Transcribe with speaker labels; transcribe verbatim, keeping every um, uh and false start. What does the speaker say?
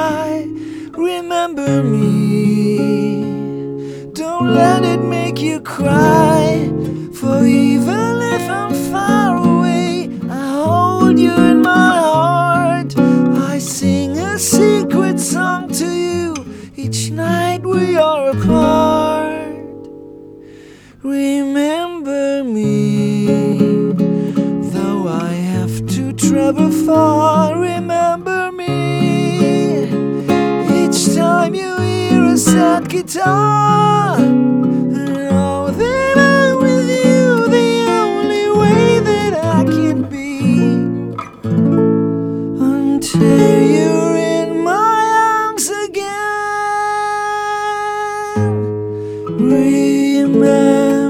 Speaker 1: cry. Remember me, don't let it make you cry. For even if I'm far away, I hold you in my heart. I sing a secret song to you each night we are apart. Remember me, though I have to travel far. Remember me, each time you hear a sad guitar. Know that I'm with you the only way that I can be, until you're in my arms again. Remember